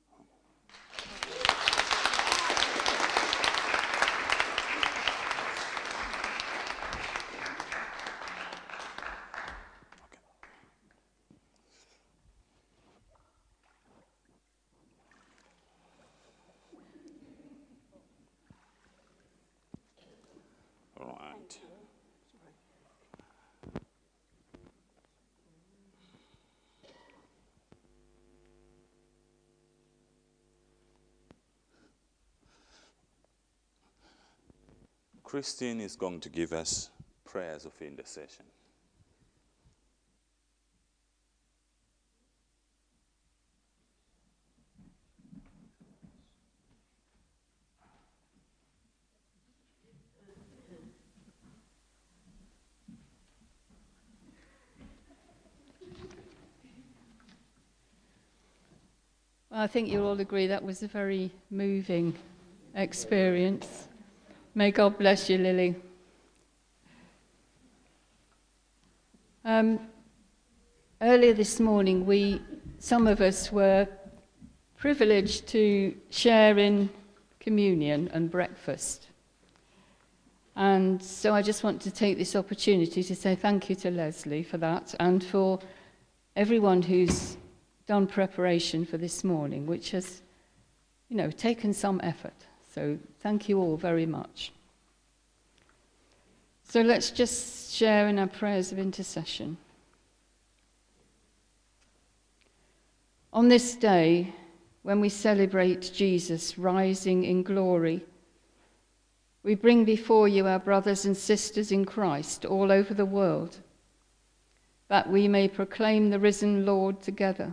Christine is going to give us prayers of intercession. Well, I think you'll all agree that was a very moving experience. May God bless you, Lily. Earlier this morning, some of us were privileged to share in communion and breakfast. And so I just want to take this opportunity to say thank you to Leslie for that, and for everyone who's done preparation for this morning, which has, taken some effort. So thank you all very much. So let's just share in our prayers of intercession. On this day, when we celebrate Jesus rising in glory, we bring before you our brothers and sisters in Christ all over the world, that we may proclaim the risen Lord together.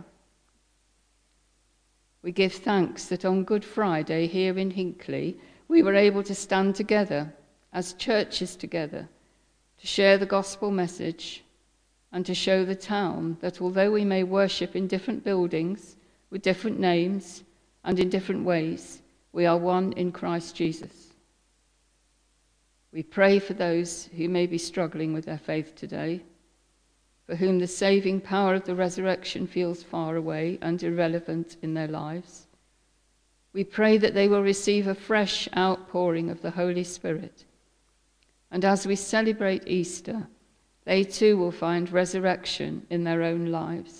We give thanks that on Good Friday here in Hinckley, we were able to stand together as churches together to share the gospel message and to show the town that although we may worship in different buildings with different names and in different ways, we are one in Christ Jesus. We pray for those who may be struggling with their faith today, for whom the saving power of the resurrection feels far away and irrelevant in their lives. We pray that they will receive a fresh outpouring of the Holy Spirit. And as we celebrate Easter, they too will find resurrection in their own lives.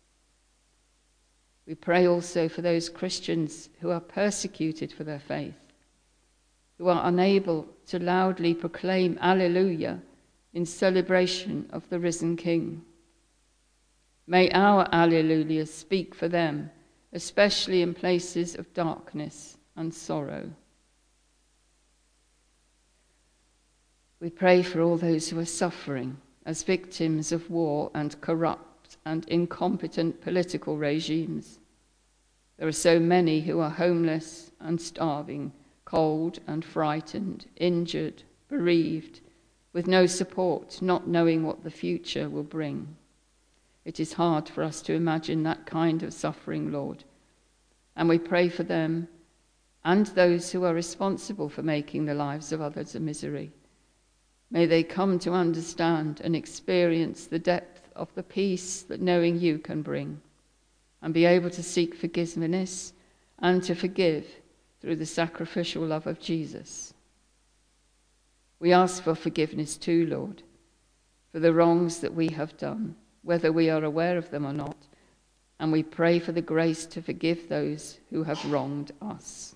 We pray also for those Christians who are persecuted for their faith, who are unable to loudly proclaim Alleluia in celebration of the risen King. May our Alleluia speak for them, especially in places of darkness and sorrow. We pray for all those who are suffering as victims of war and corrupt and incompetent political regimes. There are so many who are homeless and starving, cold and frightened, injured, bereaved, with no support, not knowing what the future will bring. It is hard for us to imagine that kind of suffering, Lord. And we pray for them and those who are responsible for making the lives of others a misery. May they come to understand and experience the depth of the peace that knowing you can bring, and be able to seek forgiveness and to forgive through the sacrificial love of Jesus. We ask for forgiveness too, Lord, for the wrongs that we have done, whether we are aware of them or not, and we pray for the grace to forgive those who have wronged us.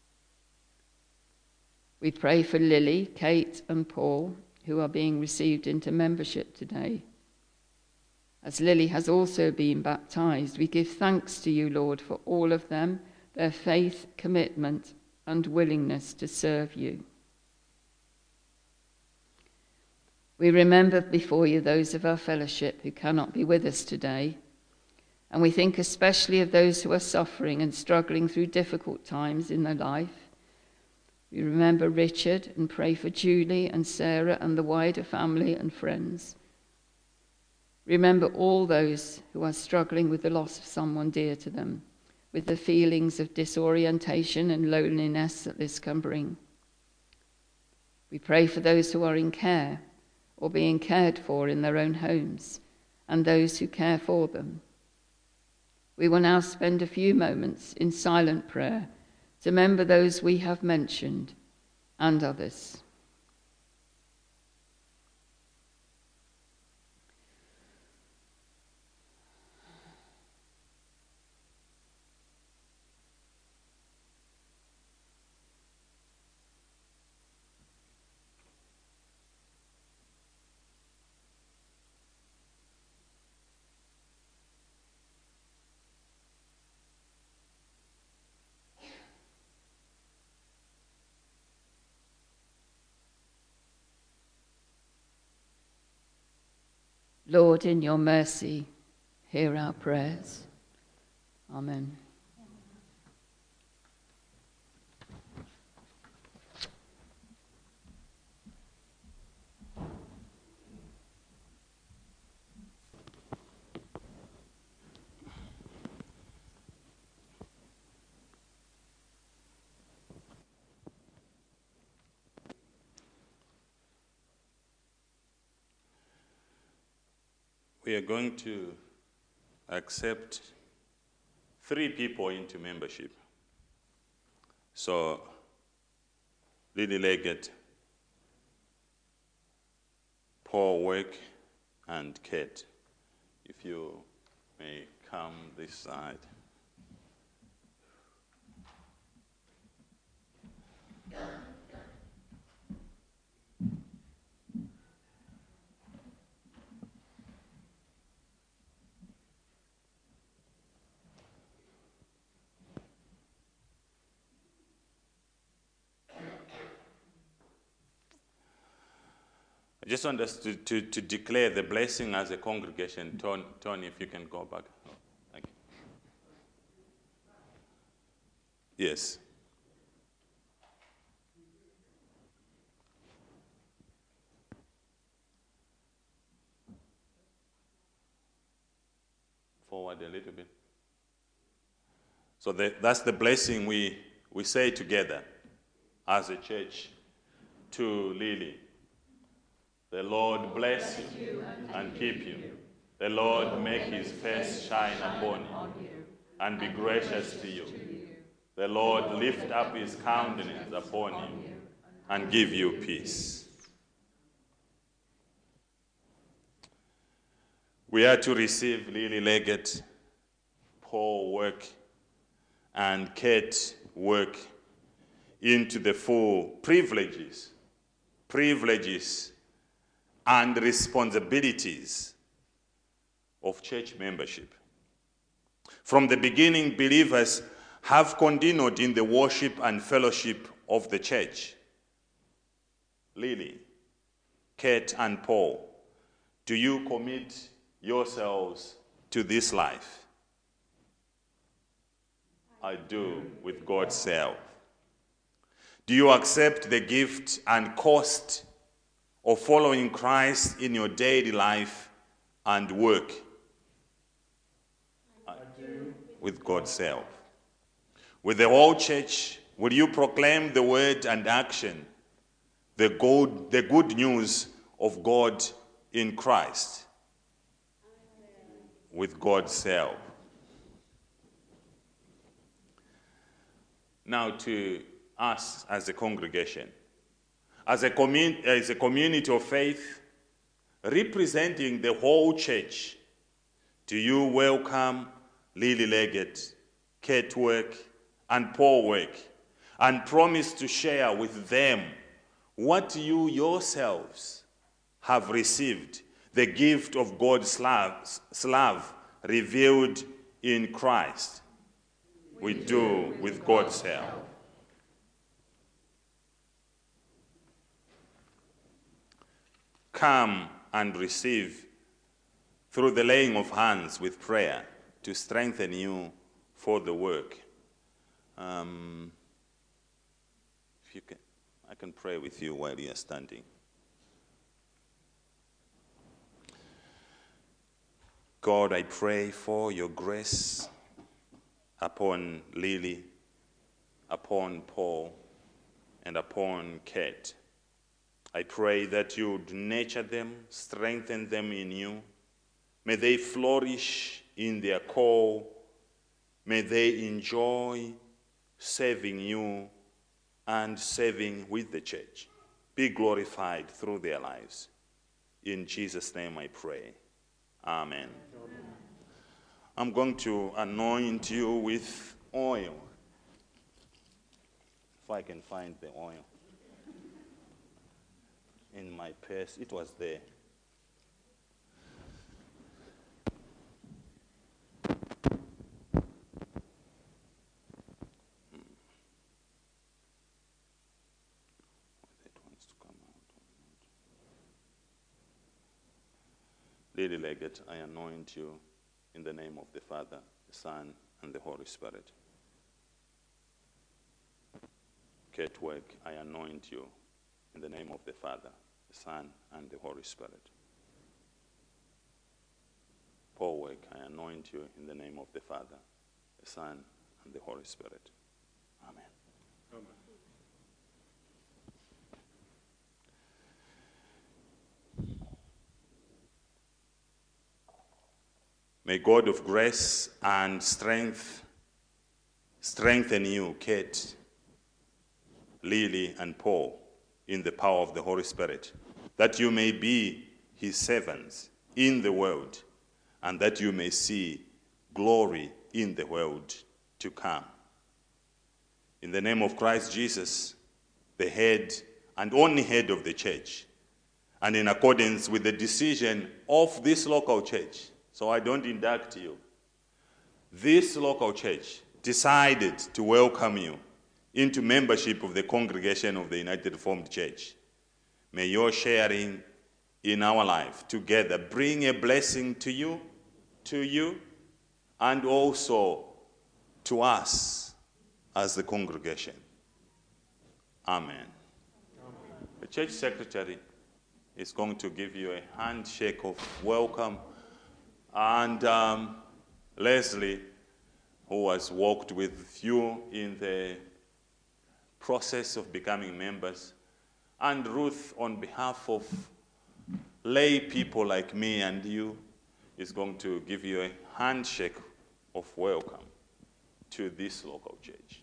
We pray for Lily, Kate and Paul, who are being received into membership today. As Lily has also been baptized, we give thanks to you, Lord, for all of them, their faith, commitment and willingness to serve you. We remember before you those of our fellowship who cannot be with us today, and we think especially of those who are suffering and struggling through difficult times in their life. We remember Richard and pray for Julie and Sarah and the wider family and friends. Remember all those who are struggling with the loss of someone dear to them, with the feelings of disorientation and loneliness that this can bring. We pray for those who are in care or being cared for in their own homes, and those who care for them. We will now spend a few moments in silent prayer to remember those we have mentioned and others. Lord, in your mercy, hear our prayers. Amen. We are going to accept 3 people into membership. So, Lily Leggett, Paul Work, and Kate, if you may come this side. I just want us to declare the blessing as a congregation. Tony, if you can go back. Oh, thank you. Yes. Forward a little bit. So that's the blessing we say together as a church to Lily. The Lord bless you and keep you. The Lord make his face shine upon you and be gracious to you. The Lord lift up his countenance upon you and give you peace. We are to receive Lily Leggett, Paul Work, and Kate Work into the full privileges and responsibilities of church membership. From the beginning, believers have continued in the worship and fellowship of the church. Lily, Kate and Paul, do you commit yourselves to this life? I do, with God's help. Do you accept the gift and cost of following Christ in your daily life and work? I do, with God's help. With the whole church, will you proclaim the word and action, the good news of God in Christ? With God's help. Now to us as a congregation, as a community of faith, representing the whole church, do you welcome Lily Leggett, Kate Work, and Paul Work, and promise to share with them what you yourselves have received, the gift of God's love revealed in Christ? We do, with God's help. Come and receive through the laying of hands with prayer to strengthen you for the work. If you can, I can pray with you while you are standing. God, I pray for your grace upon Lily, upon Paul, and upon Kate. I pray that you would nurture them, strengthen them in you. May they flourish in their call. May they enjoy serving you and serving with the church. Be glorified through their lives. In Jesus' name I pray. Amen. I'm going to anoint you with oil. If I can find the oil. In my purse, it was there. That wants to come out. Lily Leggett, I anoint you in the name of the Father, the Son, and the Holy Spirit. Kate Work, I anoint you in the name of the Father, the Son, and the Holy Spirit. Paul Work, I anoint you in the name of the Father, the Son, and the Holy Spirit. Amen. Amen. May God of grace and strength strengthen you, Kate, Lily, and Paul, in the power of the Holy Spirit, that you may be his servants in the world, and that you may see glory in the world to come. In the name of Christ Jesus, the head and only head of the church, and in accordance with the decision of this local church, so I don't induct you, this local church decided to welcome you into membership of the congregation of the United Reformed Church. May your sharing in our life together bring a blessing to you, and also to us as the congregation. Amen. Amen. The church secretary is going to give you a handshake of welcome, and Leslie, who has walked with you in the process of becoming members, and Ruth, on behalf of lay people like me and you, is going to give you a handshake of welcome to this local church.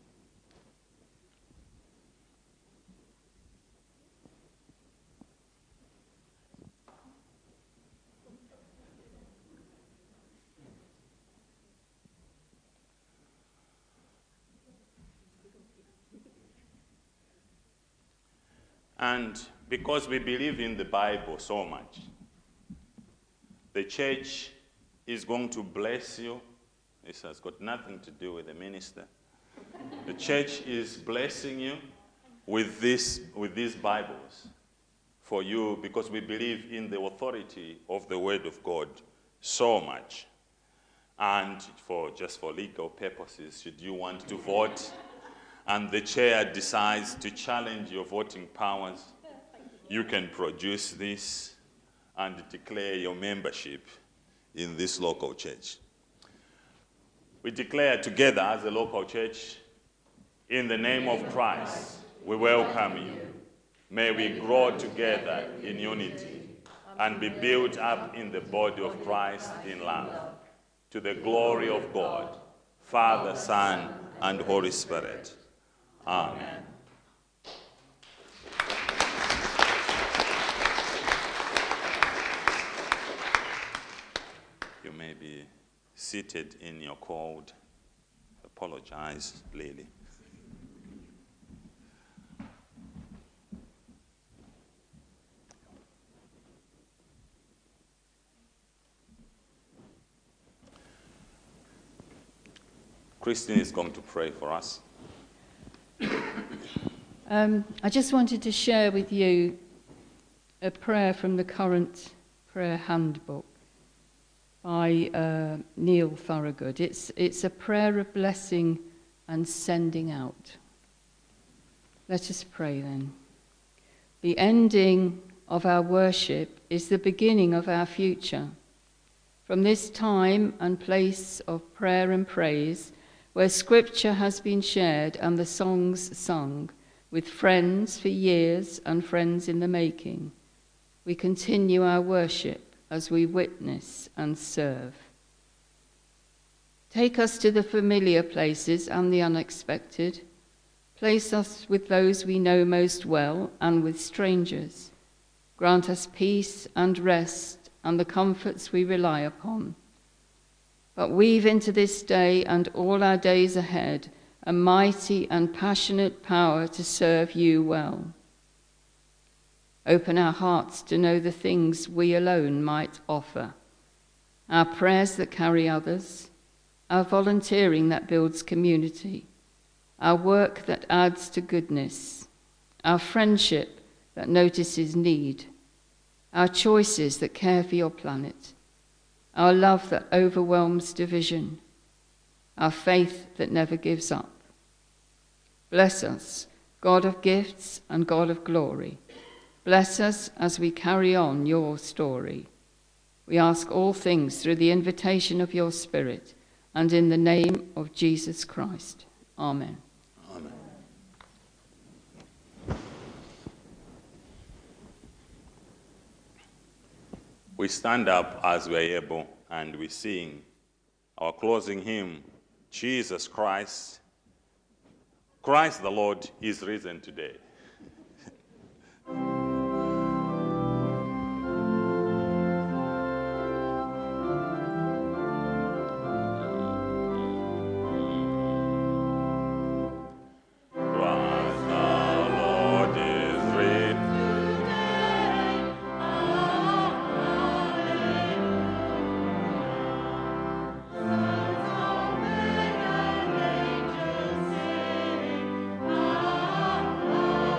And because we believe in the Bible so much, the church is going to bless you. This has got nothing to do with the minister. The church is blessing you with these Bibles for you because we believe in the authority of the Word of God so much. And just for legal purposes, should you want to vote and the chair decides to challenge your voting powers, you can produce this and declare your membership in this local church. We declare together as a local church, in the name of Christ, we welcome you. May we grow together in unity and be built up in the body of Christ in love, to the glory of God, Father, Son, and Holy Spirit. Amen. You may be seated in your cold. Apologize, Lily. Christine is going to pray for us. I just wanted to share with you a prayer from the current prayer handbook by Neil Thorogood. It's a prayer of blessing and sending out. Let us pray then. The ending of our worship is the beginning of our future. From this time and place of prayer and praise, where scripture has been shared and the songs sung with friends for years and friends in the making, we continue our worship as we witness and serve. Take us to the familiar places and the unexpected. Place us with those we know most well and with strangers. Grant us peace and rest and the comforts we rely upon. But weave into this day and all our days ahead a mighty and passionate power to serve you well. Open our hearts to know the things we alone might offer, our prayers that carry others, our volunteering that builds community, our work that adds to goodness, our friendship that notices need, our choices that care for your planet, our love that overwhelms division, our faith that never gives up. Bless us, God of gifts and God of glory. Bless us as we carry on your story. We ask all things through the invitation of your Spirit and in the name of Jesus Christ. Amen. Amen. We stand up as we are able and we sing our closing hymn, Jesus Christ. Christ the Lord is risen today. Amen.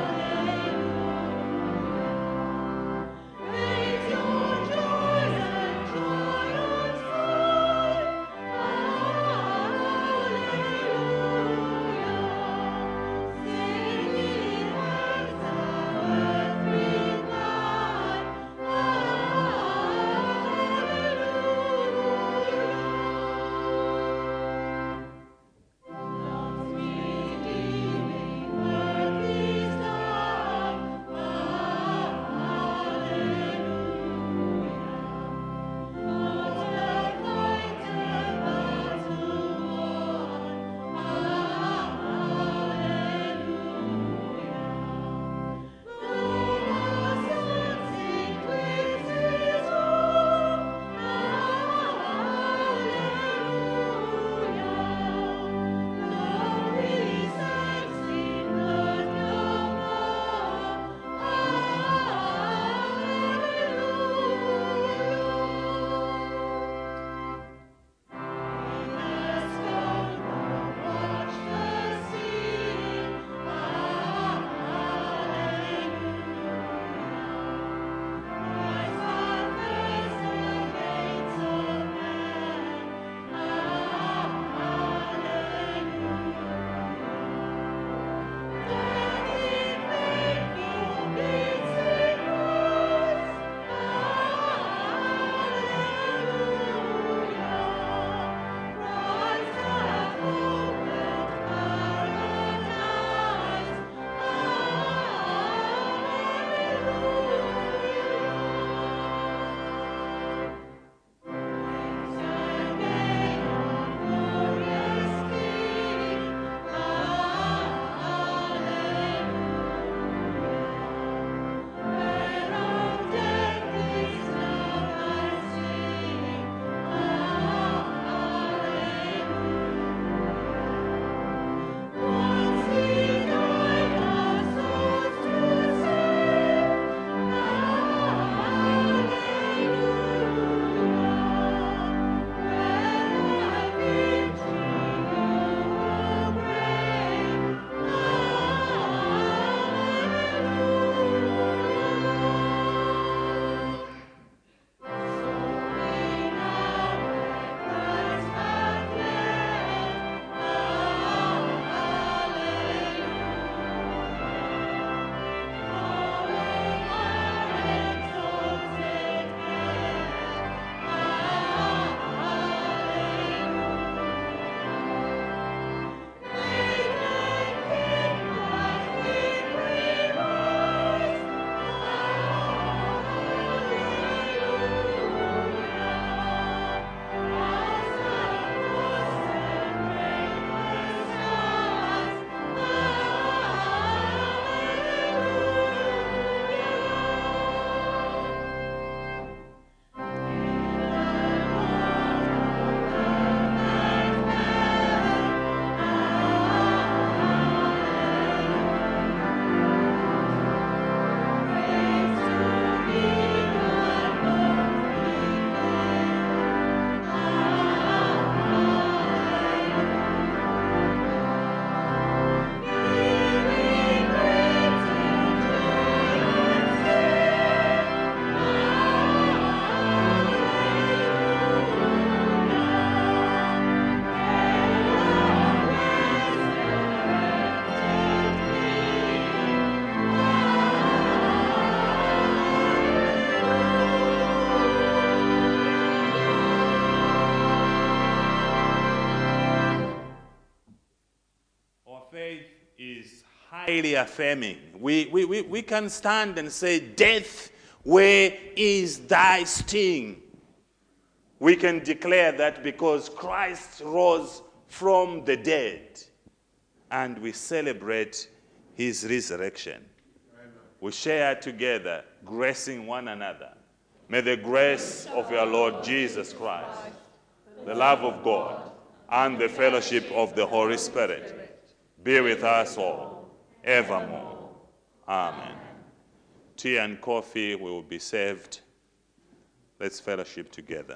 highly affirming. We can stand and say, death, where is thy sting? We can declare that because Christ rose from the dead, and we celebrate his resurrection. We share together, gracing one another. May the grace of our Lord Jesus Christ, the love of God, and the fellowship of the Holy Spirit be with us all, evermore. Amen. Tea and coffee will be served. Let's fellowship together.